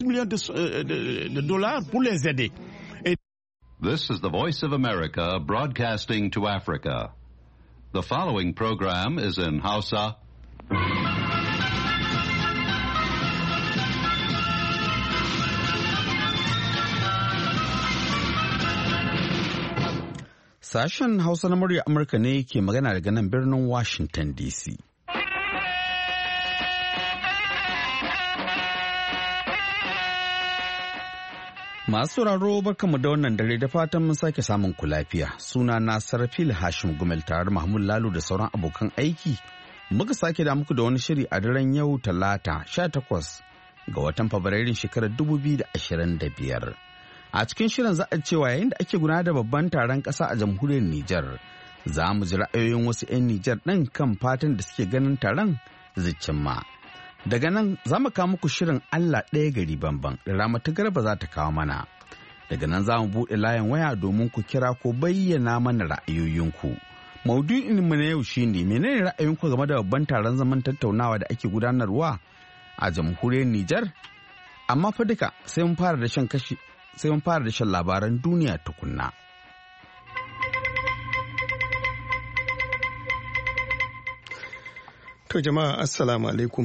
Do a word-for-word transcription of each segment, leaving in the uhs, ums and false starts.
millions de, de, de dollars pour les aider. Et... This is the Voice of America broadcasting to Africa. The following program is in Hausa. Sashen Hausa na murya Amurka ne ke magana daga nan birnin Washington D C. Masu sauraro barkanmu da wannan dare da fatan mun sake samun ku lafiya. Suna na Sarfil Hashim Gumel tare da Mahmud Lalo da sauran abokan aiki. Muka sake da muku da wani shiri a daren yau Talata sha takwas ga watan Fabrairun shekarar dubu biyu da ashirin da biyar. A cikin shirin za a cewa yayin da ake gudanar da babban taron ƙasa a jamhuriyar Nijar, za mu ji ra'ayoyin wasu 'yan Nijar ɗin kan fatan da suke ganin taron zai cimma. Daga nan za mu kawo muku shirin Allah ɗaya gari banban da Ramatu Garba za ta kawo mana. Daga nan za mu buɗe layin waya domin ku kira ko bayyana mana ra'ayoyinku. Maudu'in mu na yau shine menene ra'ayinku game da babban taron zaman tattaunawa da ake gudanarwa a jamhuriyar Nijar? Amma fa duka sai mun fara da shan kashi sai mun fara da shan labaran duniya tukunna. To jama'a assalamu alaikum.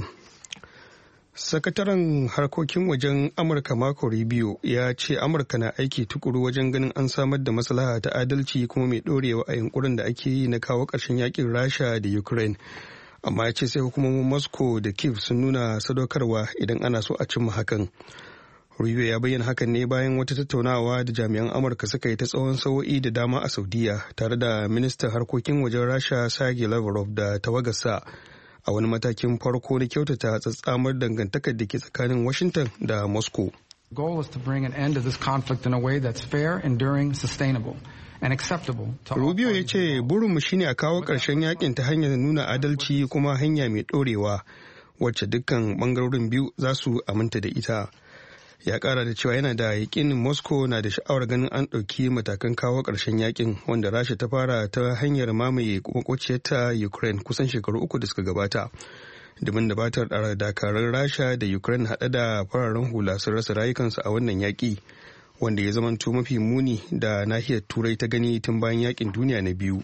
Sakataren harkokin wajen Amurka Marco Rubio ya ce Amurka na aiki tukuru wajen ganin an samar da maslaha ta adalci kuma mai ɗorewa a yunkurin da ake yi na kawo ƙarshen yakin Rasha da Ukraine. Amma ya ce sai hukumomin Moscow da Kyiv sun nuna sadaukarwa idan ana so a cimma hakan. Rubio ya bayyana hakan ne bayan wata tattaunawa da jami'an Amurka suka yi ta tsawon sa'o'i da dama a Saudiya tare da ministan harkokin wajen Rasha Sergei Lavrov da tawagarsa a wani matakin farko na kyautata tsatsamar dangantakar da ke tsakanin Washington da Moscow. The goal is to bring an end to this conflict in a way that's fair, enduring, sustainable and acceptable to all. Rubio ya ce burinmu shine a kawo ƙarshen yakin ta hanyar nuna adalci kuma hanya mai ɗorewa wacce dukkan bangarorin biyu za su aminta da ita. Ya kara da cewa yana da yakinin Moscow na da sha'awar ganin an ɗauki matakan kawo ƙarshen yakin wanda Rasha ta fara ta hanyar mamaye makwabciyarta Ukraine kusan shekaru uku da suka gabata. Domin da batar dakarun Rasha da Ukraine haɗe da fararen hula sun rasa rayukansu a wannan yaƙi wanda ya zamanto mafi muni da nahiyar Turai ta gani tun bayan yaƙin duniya na biyu.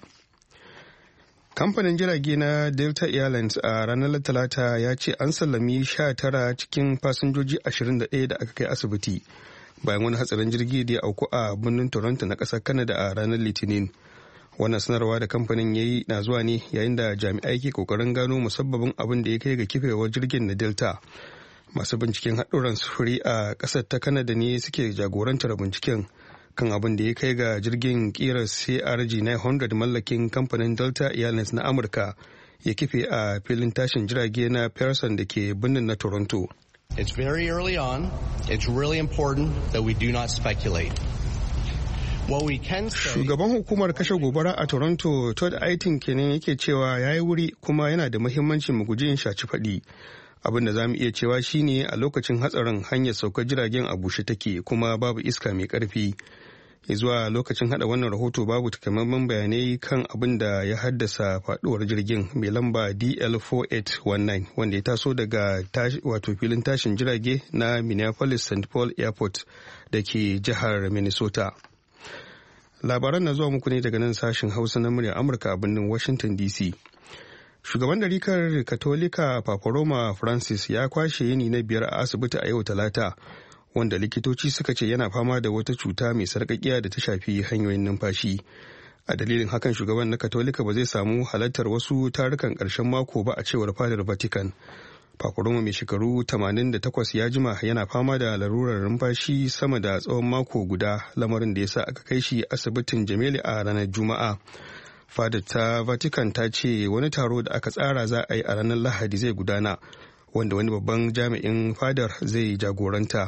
Kamfanin jirage na Delta Airlines a ranar Talata ya ce an sallami sha tara cikin fasinjoji ashirin da ɗaya da aka kai asibiti bayan wani hatsarin jirgi da ya auku a birnin Toronto na ƙasar Canada a ranar Litinin. Wannan sanarwa da kamfanin ya yi na zuwa ne yayin da jami'ai ke kokarin gano musabbabin abin da ya kai ga kifewar jirgin na Delta. Masu binciken haɗuran sufuri a ƙasar ta Canada ne suke jagorantar binciken kan abin da ya kai ga jirgin kirar C R J nine hundred mallakin kamfanin Delta Airlines na Amurka ya kife a filin tashin jirage na Pearson da ke birnin na Toronto. It's very early on. It's really important that we do not speculate. What we can say... Shugaban hukumar kashe gobara a Toronto Todd Aitin kenan yake cewa ya yi wuri kuma yana da muhimmanci mu guji yin shaci faɗi. Abin da za mu iya cewa shine a lokacin hatsarin hanyar saukar jiragen a bushe take kuma babu iska mai ƙarfi. Zuwa lokacin hada wannan rahoto babu takamaiman bayanai kan abin da ya haddasa faduwar jirgin mai lamba D L four eight one nine wanda ya taso daga wato filin tashin jirage na Minneapolis Saint Paul Airport da ke jihar Minnesota. Labaran na zuwa muku ne daga nan sashen Hausa na muryar Amurka a birnin Washington D C. Shugaban ɗarikar Katolika Papa Roma Francis ya kwashe yini na biyar a asibiti a yau Talata, wanda likitoci suka ce yana fama da wata cuta mai sarƙaƙiya da ta shafi hanyoyin numfashi. A dalilin hakan shugaban na Katolika ba zai samu halartar wasu tarukan ƙarshen mako ba a cewar fadar Vatican. Papa Roma mai shekaru tamanin da takwas ya jima yana fama da larurar numfashi sama da tsawon mako guda, lamarin da ya sa aka kai shi asibitin Gemelli a ranar Juma'a. Fadar ta Vatican ta ce wani taro da aka tsara za a yi a ranar Lahadi zai gudana, wanda wani babban jami'in fadar zai jagoranta.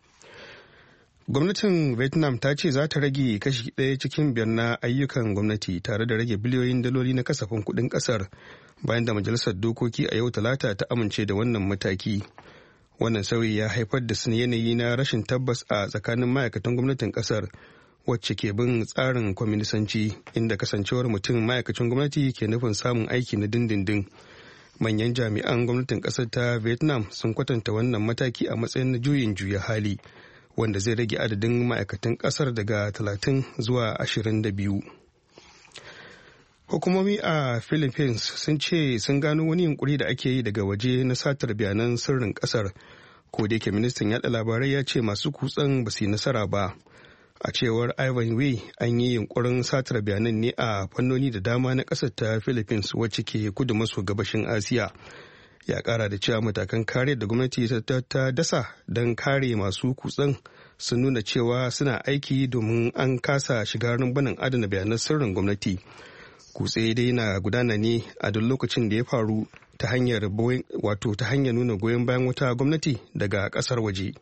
Gwamnatin Vietnam ta ce za ta rage kashi ɗaya cikin biyar na ayyukan gwamnati tare da rage biliyoyin daloli na kasafin kuɗin ƙasar bayan da majalisar dokoki a yau Talata ta amince da wannan mataki. Wannan sauyi ya haifar da yanayi na rashin tabbas a tsakanin ma'aikatan gwamnatin ƙasar wacce ke bin tsarin kwaminisanci, inda kasancewar mutum ma'aikacin gwamnati ke nufin samun aiki na dindindin. manyan jami'an gwamnatin ƙasar ta Vietnam sun kwatanta wannan mataki a matsayin na juyin juya hali wanda zai rage adadin ma'aikatan ƙasar daga talatin zuwa ashirin da biyu. Hukumomi a Philippines sun ce sun gano wani yunkuri da ake yi daga waje na satar bayanan sirrin ƙasar, ko da yake ministan yaɗa labarai ya ce masu kutsen ba su yi nasara ba. A cewar Ivan Wei, an yi yunkurin satar bayanan ne a fannoni da dama na ƙasar ta Philippines wacce ke kudu maso gabashin Asiya. Ya ƙara da cewa matakan kare da gwamnati ta dasa don kare masu kutsen sun nuna cewa suna aiki domin an kasa shiga rumbunan adana bayanan sirrin gwamnati. Kutse dai na gudana ne a duk lokacin da ya faru ta hanyar wato ta hanyar nuna goyon bayan wata gwamnati daga ƙasar waje.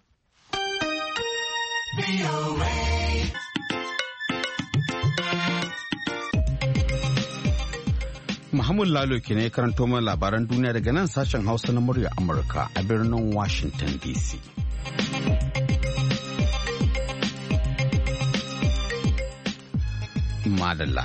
Muhammad Lalo ke ne karanto mana labaran duniya daga nan sashen Hausa na murya Amurka a birnin Washington D C. Madalla.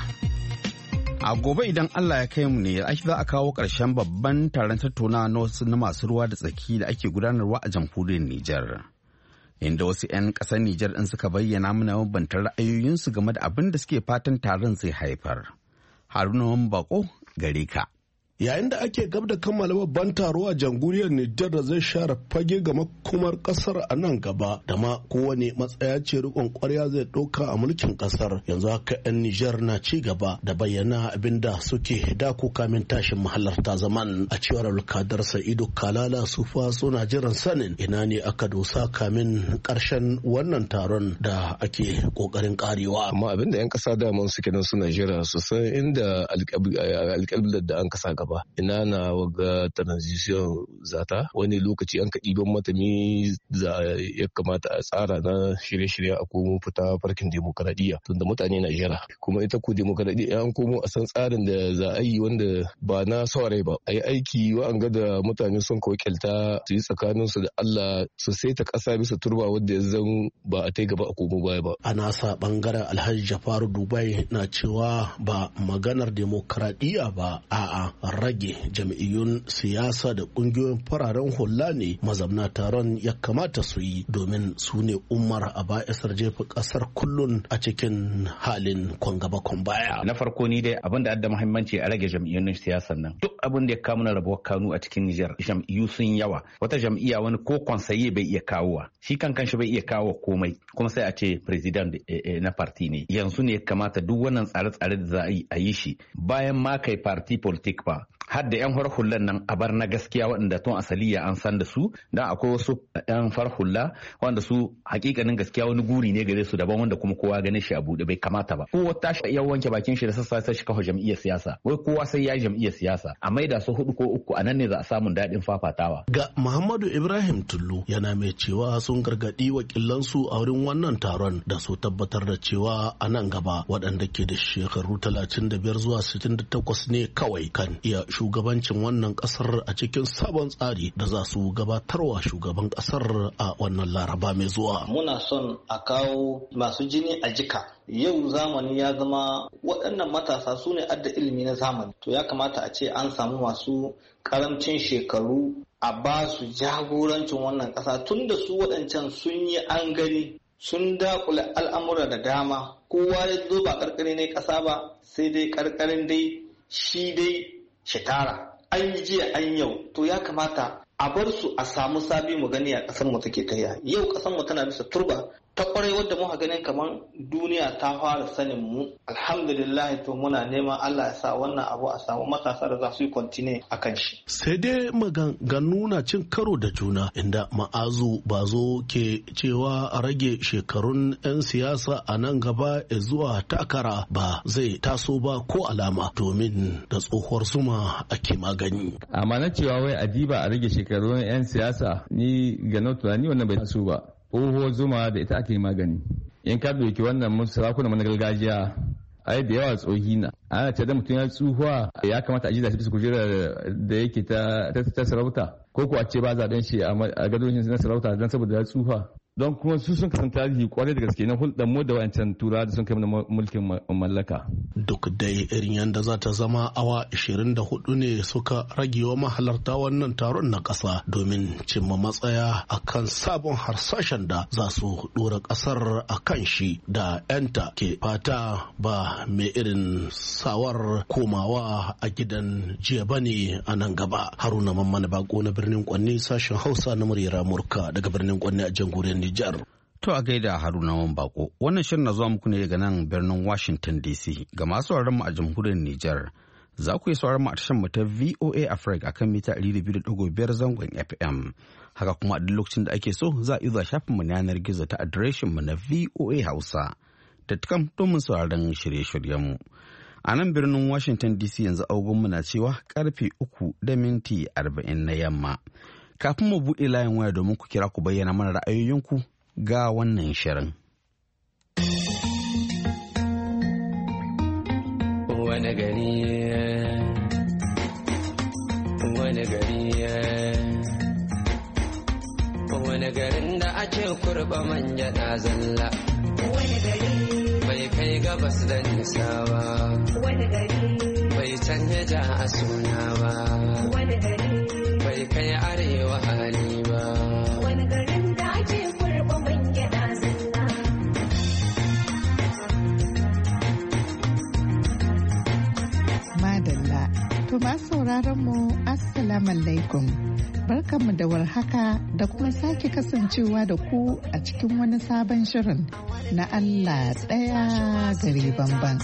A gobe idan Allah ya kai mu ne ake za a kawo ƙarshen babban taron tattaunawa na wasu na masu ruwa da tsaki da ake gudanarwa a jamhuriyar Nijar. Inda wasu 'yan ƙasar Nijar ɗin suka bayyana mana mabbantar ra'ayoyinsu game da abin da suke fatan taron zai haifar. Haruna Bako gare ka. Yayin da ake gab da kammala babban taro a jamhuriyar Nijar da zai share fage ga makomar kasar a nan gaba da ma kowane matsaya ce rikon kwarya zai ɗauka a mulkin kasar, yanzu haka 'yan Nijar na ci gaba da bayyana abin da suke dako kamin tashin mahalarta zaman. A cewar Alkadar Sa'idu Kalala Sufa suna jiran sanin ina ne aka dosa kamin ƙarshen wannan taron da ake ƙoƙarin karewa. Amma abin da 'yan ƙasa daman suke nan suna jira su san inda alƙalbilar da an kasa gaba. Ba ina na waga transition zata wani lokaci an ka ɗiban mata mi za ya kamata a tsara na shirye-shirye a komo fita farkin demokaradiyya tunda mutane na jira kuma ita ko demokaradiyya an komo a san tsarin da za a yi wanda ba na saurayi ba a yi aiki wa an ga da mutane sun ka wakilta su yi tsakanin su da Allah su saita ƙasa bisa turba wanda ya zan ba a tai gaba a komo baya ba. A nasa bangaren Alhaji Jafaru Dubai na cewa ba maganar demokaradiyya ba a'a rage jam'iyyun siyasa da kungiyoyin fararen hula ne mazamna taron ya kamata su yi domin su ne umar a ba'isar jefa kasar kullun a cikin halin kwangaba kwan baya. Na farko ni dai abin da adda muhimmanci a rage jam'iyyun siyasar nan duk abin da ya kawo mana rabuwar kanu a cikin Nijar jam'iyyu sun yawa, wata jam'iyya wani ko konsaye bai iya kawowa, shi kan kanshi bai iya kawo komai kuma sai a ce president na parti ne. Yanzu ne ya kamata duk wannan tsare-tsare da za a yi shi bayan ma kai parti politik ba har da 'yan farhullan nan a bar na gaskiya waɗanda tun asaliya an san da su, dan akwai wasu 'yan farhulla wanda su hakikanin gaskiya wani guri ne gare su daban wanda kuma kowa ganin shi a buɗe bai kamata ba. Kowa ta shi iya wanke bakin shi da sassa sai shi kafa jam'iyyar siyasa, wai kowa sai ya yi jam'iyyar siyasa a maida su hudu ko uku a nan ne za a samu daɗin fafatawa. Ga Muhammadu Ibrahim Tullu yana mai cewa sun gargaɗi wakilansu a wurin wannan taron da su tabbatar da cewa a nan gaba waɗanda ke da shekaru talatin da biyar zuwa sittin da takwas ne kawai kan iya shugabancin wannan kasar a cikin sabon tsari da za su gabatarwa shugaban kasar a wannan laraba mai zuwa. Muna son a kawo masu jini a jika. Yau zamani ya zama waɗannan matasa su ne adda ilimi na zamani. To ya kamata a ce an samu masu karamcin shekaru a ba su jagorancin wannan ƙasa tun da su waɗancan sun yi an gani sun dakula al'amura da dama. Kowa ya zo ba ƙarƙari ne ƙasa ba sai dai ƙarƙarin dai shi dai shitara an yi jiya an yau, to ya kamata a bar su a samu sabi mu gani a kasar mu take kaiya. Yau kasar mu tana bisa turba ta kwarai wadda muka ganin kamar duniya ta fara sanin mu. Alhamdulillah, to muna neman Allah ya sa wannan abu a samu matasa da za su yi kontine a kan shi. Sai dai maganganu na cin karo da juna inda Ma'azu Bazo ke cewa a rage shekarun 'yan siyasa a nan gaba zuwa takara ba zai taso ba ko alama domin da tsohuwar zuma ake magani. Amma na cewa wai adiba a rage shekarun 'yan siyasa ni ga na tunani wannan bai taso ba. Tsohuwar zuma da ita ake magani. In ka doki wannan sarakuna na gargajiya ai da yawa tsohi na ana ce da mutum ya tsuhuwa ya kamata a ji da shi bisa kujera da yake ta ta sarauta ko ko a ce ba zaben shi a gadon shi na sarauta don saboda ya tsuhuwa don kuma su sun kasance tarihi kwarai da gaske na hulɗar mu da wancan tura da sun kai mana mulkin mallaka. Duk dai irin yadda za ta zama awa ashirin da hudu ne suka rage wa mahalarta wannan taron na ƙasa domin cimma matsaya akan sabon harsashen da za su ɗora ƙasar a kan shi da 'yanta ke fata ba mai irin sawar komawa a gidan jiya bane a nan gaba. Haruna Mamman Bako na birnin Kwanne, sashen Hausa na muryar Amurka daga birnin Kwanne a jamhuriyar Nijar. To a gaida Haruna Mamman Bako, wannan shirin na zuwa muku ne daga nan birnin Washington D C. Ga masu sauraron mu a jamhuriyar Nijar, za ku yi sauraron mu a tashar mu ta V O A Africa akan mita ɗari da biyu da ɗigo biyar zangon F M. Haka kuma a duk lokacin da ake so za a iya zuwa shafin mu na yanar gizo ta adireshin mu na V O A Hausa da tukam domin sauraron shirye-shiryen mu. A nan birnin Washington D C yanzu agogonmu na cewa karfe uku da minti arba'in na yamma. Kafin mu buɗe layin waya domin ku kira ku bayyana mana ra'ayoyinku ga wannan shirin. Wani gari, wani gari, wani garin da ake kurba manja na zalla. Wani gari bai kai gabas da nisa ba. Wani gari bai canja ja a suna ba. Wani gari bai kai arewa hali ba. Wani garin da ake kurba manja na zalla. Madalla, to ma sauraron mu assalamu alaikum. Barkanmu da warhaka da kuma sake kasancewa da ku a cikin wani sabon shirin na Allah ɗaya gari bamban.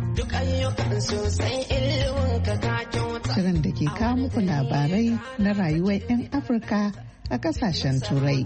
Shirin da ke kawo muku labarai na rayuwar 'yan Afirka a ƙasashen Turai.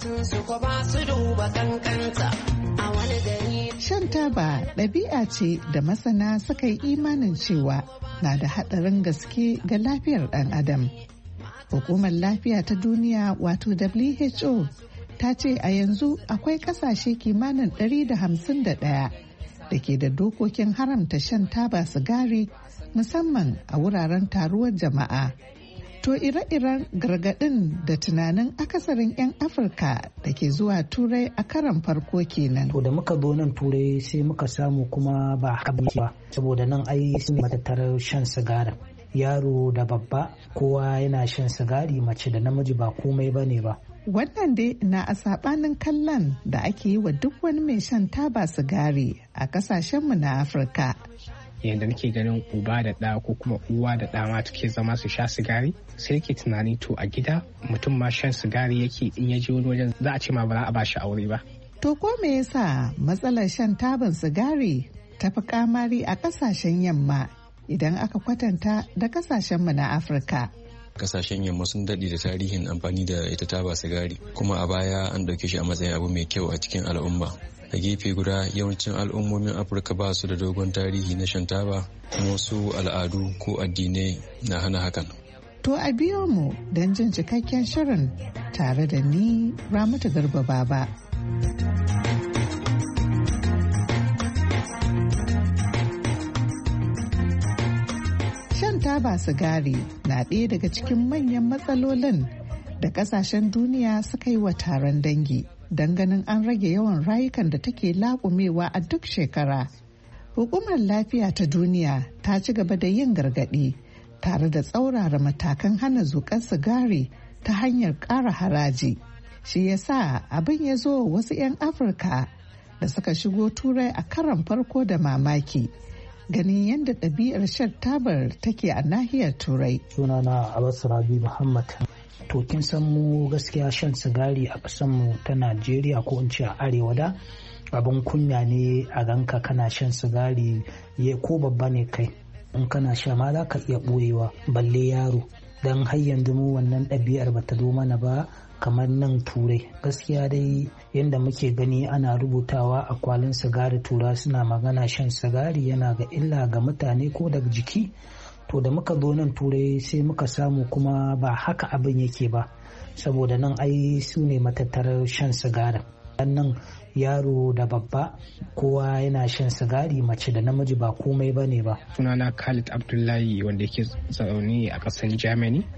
Shan taba ɗabi'a ce da masana suka yi imanin cewa na da haɗarin gaske ga lafiyar ɗan adam. Hukumar Lafiya ta Duniya wato W H O ta ce a yanzu akwai kasashe kimanin ɗari da hamsin da ɗaya da ke da dokokin haramta shan taba sigari musamman a wuraren taruwar jama'a. To ire-iren gargaɗin da tunanin akasarin 'yan Afirka da ke zuwa Turai a karan farko kenan. To da muka zo nan Turai sai muka samu kuma ba haka ba saboda nan ai sun matattarar shan sigari. Yaro da babba kowa yana shan sigari, mace da namiji ba komai ba ne ba. Wannan dai na a sabanin kallon da ake yi wa duk wani mai shan taba sigari a kasashenmu na Afirka. Yadda nake ganin uba da ɗa ko kuma uwa da ɗa ma take zama su sha sigari, sai ke tunani to a gida mutum ma shan sigari yake in ya je wani wajen za a ce ma ba za a ba shi aure ba. To ko me yasa matsalar shan taban sigari ta fi kamari a kasashen yamma idan aka kwatanta da kasashenmu na Afirka? Kasashen yamma sun daɗe da tarihin amfani da ita taba sigari, kuma a baya an ɗauke shi a matsayin abu mai kyau a cikin al'umma. A gefe guda yawancin al'ummomin Afirka ba su da dogon tarihi na shan taba, kuma wasu al'adu ko addinai na hana hakan. To a biyo mu don jin cikakken shirin tare da ni Ramatu Garba Baba. Taba sigari na ɗaya daga cikin manyan matsalolin da ƙasashen duniya suka yi wa taron dangi don ganin an rage yawan rayukan da take laƙumewa a duk shekara. Hukumar Lafiya ta Duniya ta ci gaba da yin gargaɗi tare da tsaurara matakan hana zuƙar sigari ta hanyar ƙara haraji. Shi ya sa abin ya zo wasu 'yan Afirka da suka shigo Turai a karon farko da mamaki. Ganin yadda ɗabi'ar shan tabar take a nahiyar Turai. Sunana Abbas Rabi Muhammad. To kin san mu gaskiya shan sigari a ƙasar mu ta Najeriya ko in ce a arewa da abin kunya ne a ganka kana shan sigari, ya ko babba ne kai in kana sha ma za ka iya ɓoyewa balle yaro. Dan har yanzu mu wannan ɗabi'ar bata zo mana ba kamar nan Turai. Gaskiya dai yadda muke gani ana rubutawa a kwalin sigari, tura suna magana shan sigari yana ga illa ga mutane ko daga jiki. To da muka zo nan Turai sai muka samu kuma ba haka abin yake ba, saboda nan ai su ne matattarar shan sigari. Nan yaro da babba kowa yana shan sigari, mace da namiji ba komai ba ne ba. Sunana Khalid Abdullahi wanda yake zaune a ƙasar Germany.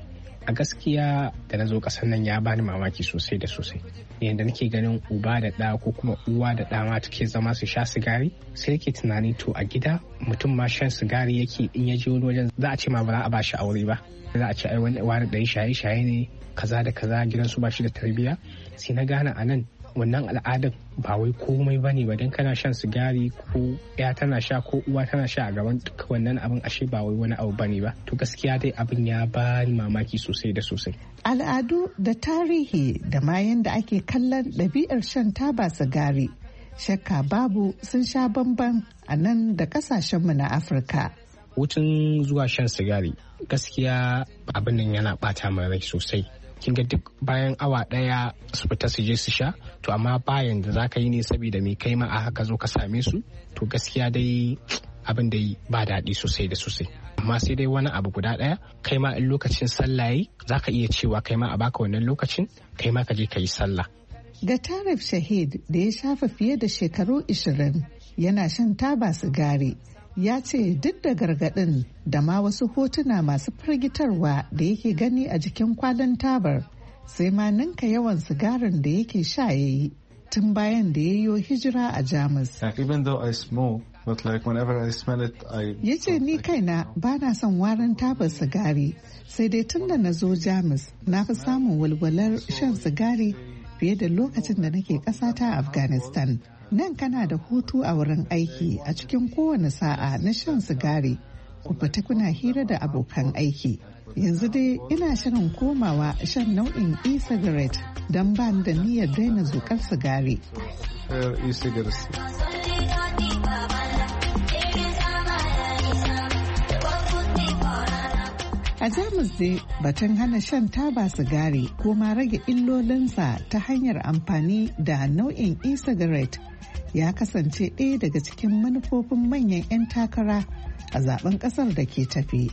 a gaskiya da na zo ƙasar nan ya bani mamaki sosai da sosai yadda nake ganin uba da ɗa ko kuma uwa da ɗa ma take zama su sha sigari sai yake tunani to a gida mutum ma shan sigari yake in ya je wani wajen za a ce ma ba za a ba shi aure ba za a ce ai wani ɗan shaye-shaye ne kaza da kaza gidansu ba shi da tarbiyya sai na gane a nan wannan al'adar ba wai komai bane ba dan kana shan sigari ko ya tana sha ko uwa tana sha a gaban duka wannan abin ashe ba wai wani abu bane ba to gaskiya dai abin ya bani mamaki sosai da sosai. Al'adu da tarihi da ma yanda ake kallon ɗabi'ar shan taba sigari shakka babu sun sha bamban a nan da kasashenmu na Afirka. Wucin zuwa shan sigari gaskiya abin nan yana bata min rai sosai. Kin ga duk bayan awa daya su fita su je su sha to amma bayan da zaka yi ne saboda mai kai ma a haka zo ka same su to gaskiya dai abin da ba daɗi sosai da sosai amma sai dai wani abu guda daya kai ma in lokacin sallah yi zaka iya cewa kai ma a baka wannan lokacin kai ma ka je ka yi sallah. Ga Tarif Shahid da ya shafa fiye da shekaru ishirin yana shan taba sigari ya ce duk da gargaɗin da ma wasu hotuna masu firgitarwa da yake gani a jikin kwalin tabar sai ma ninka yawan sigarin da yake sha ya yi tun bayan da ya yi hijira a Jamus. Ya ce ni kaina ba na son warin tabar sigari sai dai tun da na zo Jamus na fi samun walwalar shan sigari fiye da lokacin da nake ƙasa ta Afghanistan. Nan kana da hutu a wurin aiki a cikin kowane sa'a na shan sigari ku fita kuna hira da abokan aiki. Yanzu dai ina shirin komawa shan nau'in e-cigarette don ba da niyyar daina zukar sigari. A Jamus dai batun hana shan taba sigari ko ma rage illolinsa ta hanyar amfani da nau'in e-cigarette ya kasance ɗaya daga cikin manufofin manyan 'yan takara a zaben ƙasar da ke tafi.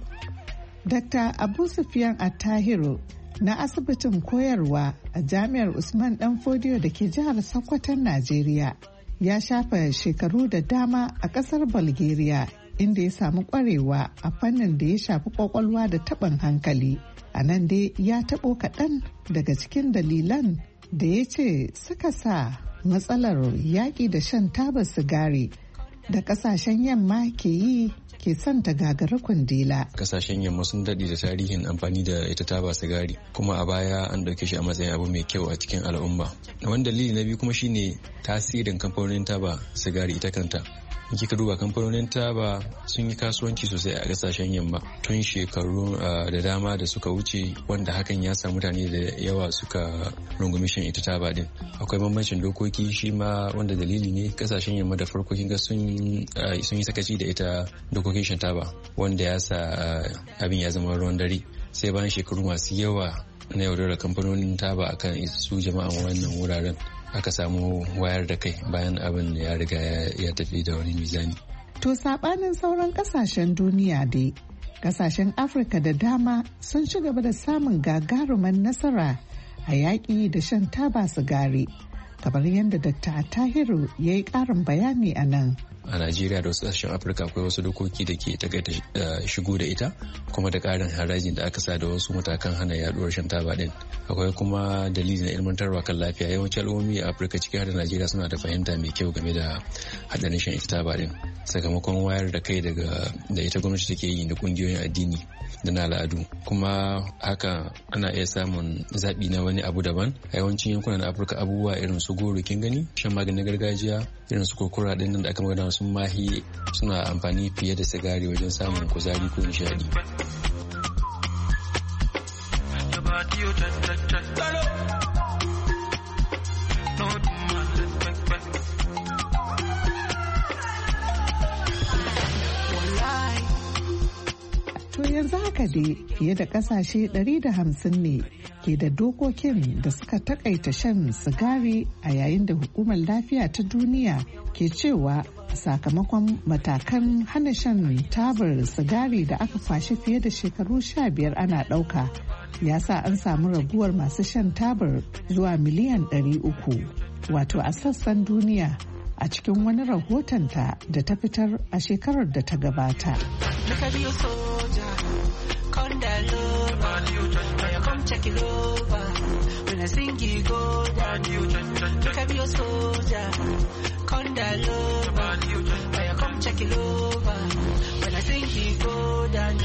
Dokta Abu Sufyan Attahiru na asibitin koyarwa a Jami'ar Usman Danfodiyo da ke jihar Sokoton Najeriya ya shafa shekaru da dama a ƙasar Bulgaria inda ya samu ƙwarewa a fannin da ya shafi ƙwaƙwalwa da taɓin hankali. A nan dai ya taɓo kaɗan daga cikin dalilan da ya ce suka sa matsalar yaƙi da shan tabar sigari da ƙasashen yamma ke yi ke son ta gagara kundila. Kasashen yamma sun daɗe da tarihin amfani da ita taba sigari kuma a baya an ɗauke shi a matsayin abu mai kyau a cikin al'umma. Wani dalili na biyu kuma shine tasirin kamfanonin taba sigari ita kanta. In kika duba kamfanonin taba sun yi kasuwanci sosai a kasashen yamma tun shekaru da dama da suka wuce wanda hakan ya sa mutane da yawa suka rungumi shan ita taba din. Akwai bambancin dokoki shi ma wanda dalili ne kasashen yamma da farko kinga sun sun yi sakaci da ita dokokin shan taba wanda ya sa abin ya zama ruwan dare sai bayan shekaru masu yawa na yaudarar kamfanonin taba akan su jama'an wannan wuraren aka samu wayar da kai bayan abin ya riga ya tafi da wani mizani. To sabanin sauran kasashen duniya dai, kasashen Afirka da dama sun ci gaba da samun gagaruman nasara a yaƙi da shan taba sigari, kamar yadda Dokta Tahiru ya yi ƙarin bayani a nan. A Najeriya da wasu ƙasashen Afirka akwai wasu dokoki da ke takaita shigo da ita kuma da ƙarin harajin da aka sa da wasu matakan hana yaduwar shan taba din. Akwai kuma dalilin ilmantarwa kan lafiya. Yawancin al'ummomi a Afirka ciki har da Najeriya suna da fahimta mai kyau game da haɗarin shan ita taba din. Sakamakon wayar da kai daga da ita gwamnati take yi da ƙungiyoyin addini da na al'adu. Kuma haka ana iya samun zaɓi na wani abu daban. A yawancin yankunan Afirka abubuwa irin su goro kin gani, shan maganin gargajiya, irin su kurkura din nan da aka magana sun mahi suna amfani fiye da sigari wajen samun kuzari ko nishadi. To yanzu haka dai fiye da kasashe ɗari da hamsin ne ke da dokokin da suka takaita shan sigari a yayin da hukumar lafiya ta duniya ke cewa sakamakon matakan hana shan tabar sigari da aka kwashe fiye da shekaru sha biyar ana ɗauka ya sa an samu raguwar masu shan tabar zuwa miliyan ɗari uku wato a sassan duniya a cikin wani rahotonta da ta fitar a shekarar da ta gabata. come check it over. When I sing you go down, you look at your soldier. Conda lover. When I come check it over. When I sing you go down.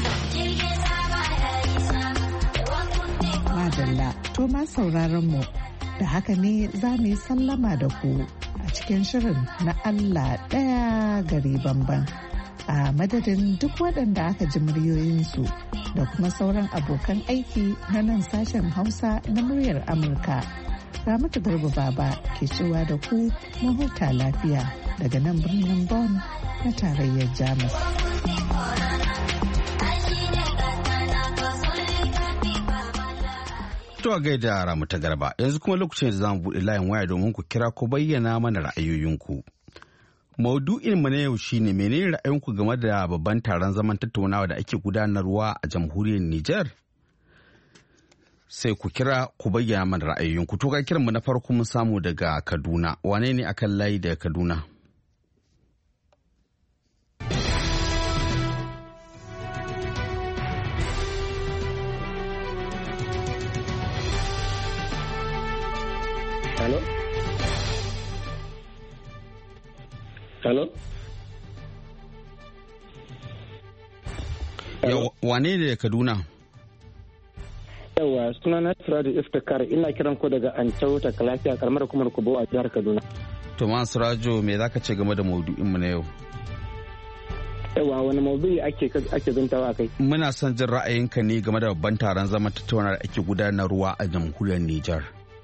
Madalla, to ma sauraron mu da haka ne za mu yi sallama da ku a cikin shirin na Allah ɗaya gari bamban. A madadin duk waɗanda aka ji muryoyinsu da kuma sauran abokan aiki na nan sashen Hausa na muryar Amurka. Ramatu Garba Baba ke cewa da ku mahuta lafiya daga nan birnin Bonn na tarayyar Jamus. To a gaida Ramatu Garba, yanzu kuma lokacin da za mu buɗe layin waya domin ku kira ko bayyana mana ra'ayoyinku. Maudu'in mu na yau shine menene ra'ayinku game da babban taron zaman tattaunawa da ake gudanarwa a jamhuriyar Nijar? Sai ku kira ku bayyana mana ra'ayoyinku. To ga kiran mu na farko mun samu daga Kaduna. Wane ne akan layi daga Kaduna? Hello? Hello? Yawa, wane ne da Kaduna? Yawa, suna na Siraju Iftikar, ina kiran ku daga Ancau ta Kalafiya karamar hukumar Kubo a jihar Kaduna. To ma Siraju, me zaka ce game da maudu'in mu na yau? Yawa, wani maudu'i ake ake zantawa kai? Muna son jin ra'ayinka ne game da babban taron zaman tattaunawa da ake gudanarwa a jamhuriyar Nijar.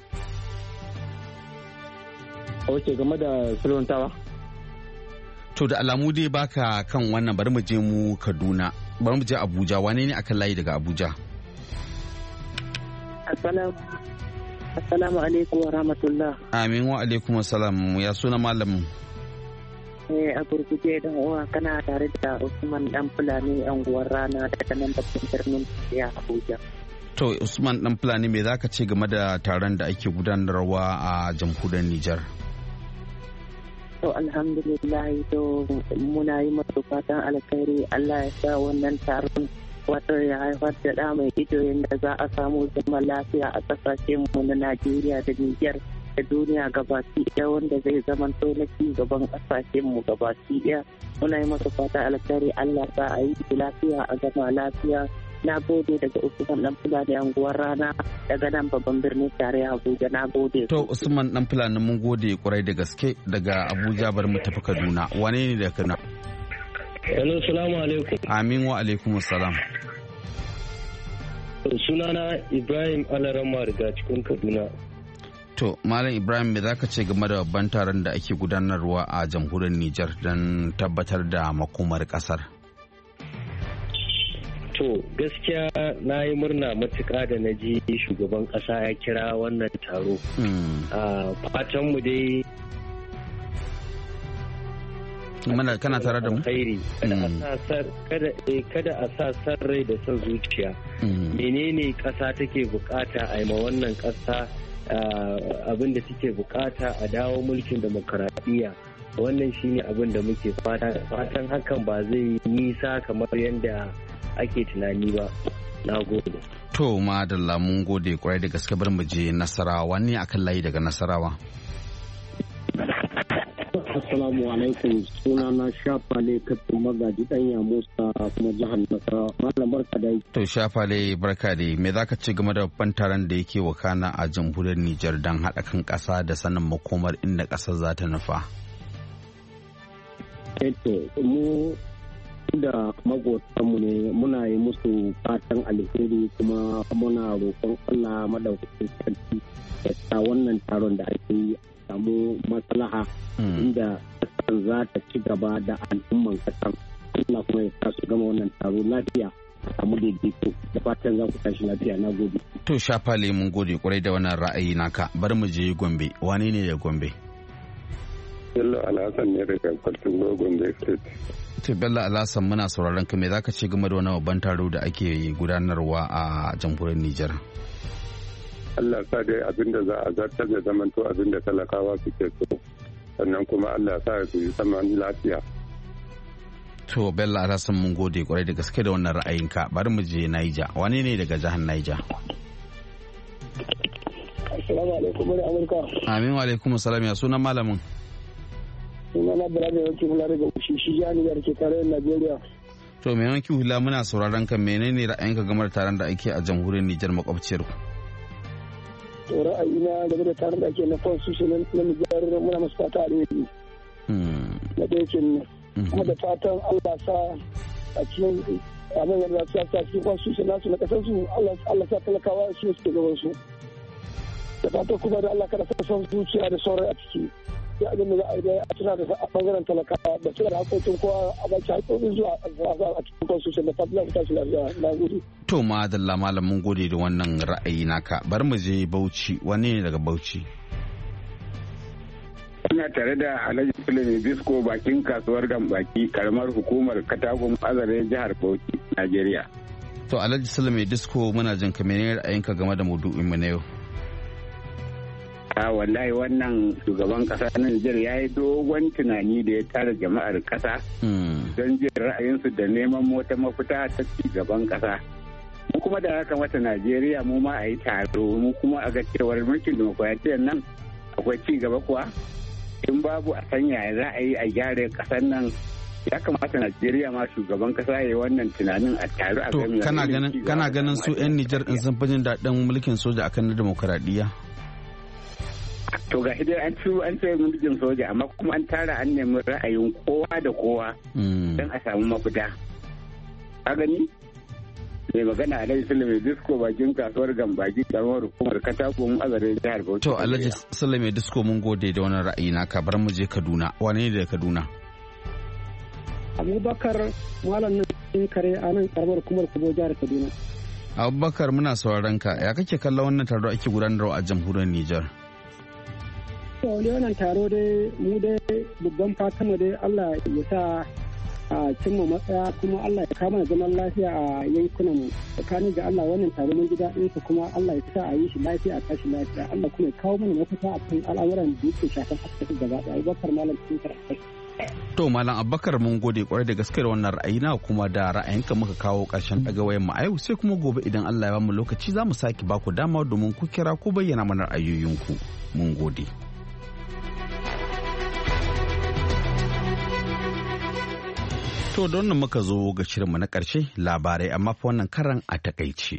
Oke, game da sulhuntawa? To da alamu dai baka kan wannan, bari mu je mu Kaduna, bari mu je Abuja. Wane ne akan layi daga Abuja? Assalamu alaikum wa rahmatullah. Amin wa alaikum assalam. Ya suna malamin? Eh, a gurguje dan uwa kana tare da Usman dan Fulani anguwar Rana daga nan babban birnin ya Abuja. To Usman dan Fulani, me zaka ce game da taron da ake gudanarwa a jamhuriyar Nijar? To alhamdulillah, to muna yi masu fatan alkhairi. Allah ya sa wannan taron wata ya haifar da ɗa mai ido yadda za a samu zaman lafiya a ƙasashen mu na Najeriya da Nijar da duniya gabaki ɗaya, wanda zai zama to na ci gaban ƙasashen mu gabaki ɗaya. Muna yi masu fatan alkhairi. Allah sa a yi lafiya a gama lafiya. Na gode daga Usman dan Fulani anguwar Rana daga nan babban birnin tarayya Abuja. Na gode. To Usman dan Fulani, mun gode kwarai da gaske daga Abuja. Bari mu tafi Kaduna. Wane ne daga Kaduna? Hello, salamu alaikum. Amin wa alaikum salam. Sunana Ibrahim Alarama daga cikin Kaduna. To Malam Ibrahim, me zaka ce game da babban taron da ake gudanarwa a jamhuriyar Nijar don tabbatar da makomar kasar? To gaskiya na yi murna matuƙa da na ji shugaban ƙasa ya kira wannan taro. A fatanmu dai mana kana tare da mu? Kada a sa san rai da son zuciya. Menene ƙasa take bukata a yi ma wannan ƙasa abin da take bukata a dawo mulkin demokaradiyya. Wannan shine abin da muke fata. Fatan hakan ba zai nisa kamar yadda ake tunani ba. Na gode. To madalla, mun gode kwarai da gaske. Bar mu je Nasarawa. Wani akan layi daga Nasarawa? Assalamu alaikum, suna na Shafale Kafin Magaji Danya Musa kuma jihar Nasarawa. Malam barka dai. To Shafale, barka dai. Me zaka ce game da babban taron da yake wakana a jamhuriyar Nijar don haɗa kan ƙasa da sanin makomar inda ƙasar za ta nufa? Eto, mu da magotanmu ne muna yi musu fatan alheri kuma muna roƙon Allah madaukakin sarki ya sa wannan taron da ake yi samu maslaha inda kasar za ta ci gaba da al'umman kasar. Allah kuma ya sa su gama wannan taro lafiya a samu daidaito. Da fatan za ku tashi lafiya. Na gode. To Shafale, mun gode kwarai da wannan ra'ayi naka. Bari mu je Gombe. Wane ne da Gombe? Bello Alhassan ne daga Kwaltungo, Gombe State. To Bello Alhassan, muna sauraron ka. Me zaka ce game da wani babban taro da ake gudanarwa a jamhuriyar Nijar? Allah sa dai abinda za a zartar da zamanto abinda talakawa suke so, sannan kuma Allah sa su yi saman lafiya. To Bello Alhassan, mun gode kwarai da gaske da wannan ra'ayinka. Bari mu je Niger. Wane ne daga jihar Niger? Assalamu alaikum bari Amurka. Amin wa alaikum salam ya sunan malamin. Sunan na Bala mai wanki hula daga Ushishi jani da ke tare da Najeriya. To mai wanki hula muna sauraron kan menene ra'ayinka game da taron da ake a jamhuriyar Nijar makwabciyar ku? To ra'ayina game da taron da ake na constitution na Nijar muna masu fata alheri. Na da yake kuma da fatan Allah sa a cikin abin da za su sa cikin constitution nasu na kasar su Allah sa talakawa su suke gaban su. Da fatan kuma da Allah kada sa son zuciya da sauran a ciki. Ya abin da za a yi a tuna da a bangaren talakawa da tuna da hakokin kowa a baki hakokin zuwa a cikin constitution da fatan ta shi lafiya na gode. To madalla malam mun gode da wannan ra'ayi naka bar mu je Bauchi wani ne daga Bauchi. Ina tare da Alhaji Sulemi Bisko bakin kasuwar Gambaki karamar hukumar Katagun Azare jihar Bauchi Najeriya. To Alhaji Sulemi Bisko muna jin ka menene ra'ayinka game da maudu'in mu na yau? A wallahi wannan shugaban kasa na Nijar ya yi dogon tunani da ya tara jama'ar kasa don jin ra'ayinsu da neman wata mafita ta ci gaban kasa. Mu kuma da haka mata Najeriya mu ma a yi taro mu kuma a ga cewar mulkin dimokuraɗiyyar nan akwai ci gaba kuwa in babu a sanya za a yi a gyara kasar nan ya kamata Najeriya ma shugaban kasa ya yi wannan tunanin a taro a gami. To kana ganin su 'yan Nijar din sun fi jin daɗin mulkin soja akan na dimokuraɗiyya? To ga idan an ci an ce mulkin soja amma kuma an tara an nemi ra'ayin kowa da kowa don a samu mafita. Ka gani? Mai magana Alhaji Sulemi Disko bakin kasuwar Gambaki karamar hukumar Katagun Azare jihar Bauchi. To Alhaji Sulemi Disko mun gode da wannan ra'ayi naka bar mu je Kaduna. Wane ne da Kaduna? Abubakar malam nan kare a nan karamar hukumar Kubo jihar Kaduna. Abubakar muna sauraron ka. Ya kake kallon wannan taro ake gudanarwa a jamhuriyar Nijar? To wannan taro dai mu dai babban fatan dai Allah ya sa a cimma matsaya kuma Allah ya kama zaman lafiya a yankunan mu tsakanin da Allah wannan taro mun ji daɗin su kuma Allah ya sa a yi shi lafiya a tashi lafiya Allah kuma ya kawo mana mafita a kan al'amuran da yake shafan asibiti gaba ɗaya Abubakar malam cikin karatu. To malam Abubakar mun gode kwarai da gaske da wannan ra'ayi na kuma da ra'ayinka muka kawo ƙarshen daga wayan mu a yau sai kuma gobe idan Allah ya ba mu lokaci za mu sake ba ku dama domin ku kira ku bayyana mana ra'ayoyinku mun gode. To don nan muka zo ga shirinmu na ƙarshe labarai amma fa wannan karan a takaice.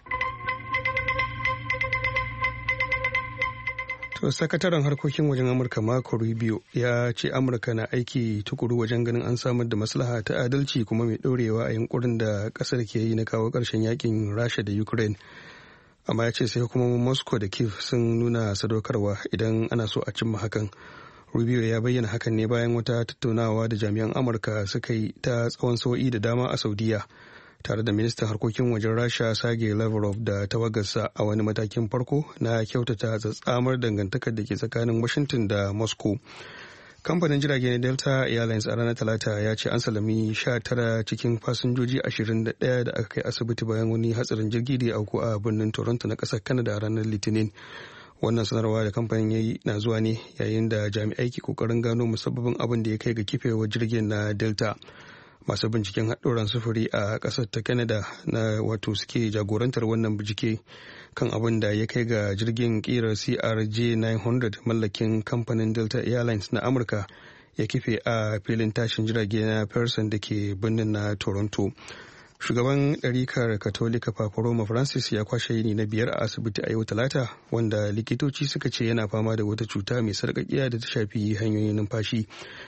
To sakataren harkokin wajen Amurka Marco Rubio ya ce Amurka na aiki tukuru wajen ganin an samar da maslaha ta adalci kuma mai ɗorewa a yunkurin da ƙasar ke yi na kawo ƙarshen yakin Rasha da Ukraine. Amma ya ce sai hukumomin Moscow da Kiev sun nuna sadaukarwa idan ana so a cimma hakan. Rubio ya bayyana hakan ne bayan wata tattaunawa da jami'an Amurka suka yi ta tsawon sa'o'i da dama a Saudiya tare da ministan harkokin wajen Rasha Sergei Lavrov da tawagarsa a wani matakin farko na kyautata tsatsamar dangantakar da ke tsakanin Washington da Moscow. Kamfanin jirage na Delta Airlines a ranar Talata ya ce an salami sha tara cikin fasinjoji ashirin da ɗaya da aka kai asibiti bayan wani hatsarin jirgi da ya auku a birnin Toronto na ƙasar Canada a ranar Litinin. Wannan sanarwa da kamfanin ya yi na zuwa ne yayin da jami'ai ke kokarin gano musabbabin abin da ya kai ga kifewar jirgin na Delta. Masu binciken haɗuran sufuri a ƙasar ta Canada na wato suke jagorantar wannan bincike kan abin da ya kai ga jirgin ƙirar C R J nine hundred mallakin kamfanin Delta Airlines na Amurka ya kife a filin tashin jirage na Pearson da ke birnin na Toronto. Shugaban ɗarikar Katolika Papa Roma Francis ya kwashe yini na biyar a asibiti a yau Talata wanda likitoci suka ce yana fama da wata cuta mai sarƙaƙiya da ta shafi hanyoyin numfashi.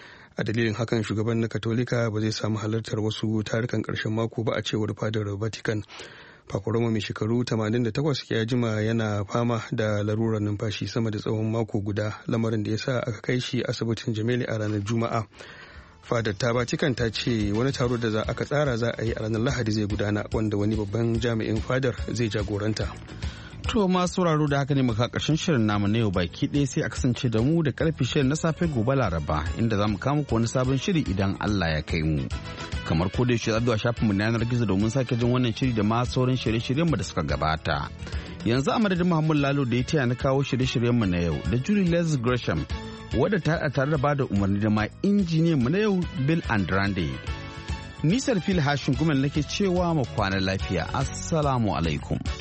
A dalilin hakan shugaban na Katolika ba zai samu halartar wasu tarukan ƙarshen mako ba a cewar fadar Vatican. Papa Roma mai shekaru tamanin da takwas ya jima yana fama da larurar numfashi sama da tsawon mako guda lamarin da ya sa aka kai shi asibitin Gemelli a ranar Juma'a. Fadar ta Vatican ta ce wani taro da za aka tsara za a yi a ranar Lahadi zai gudana wanda wani babban jami'in fadar zai jagoranta. To masu sauraro da haka ne muka karshen shirin namu na yau baki ɗaya sai a kasance da mu da karfe shirin na safe gobe Laraba inda za mu kama ku wani sabon shiri idan Allah ya kai mu. Kamar ko da yaushe zuwa shafin mu na yanar gizo domin sake jin wannan shiri da ma sauran shirye-shiryen mu da suka gabata. Yanzu a madadin Muhammad Lalo da ya taya na kawo shirye-shiryen mu na yau da Julie Les Gresham wadda ta haɗa tare da bada umarni da ma injiniyan mu na yau Bill Andrande. Nisar fil hashin kuma nake cewa mu kwana lafiya. Assalamu alaikum.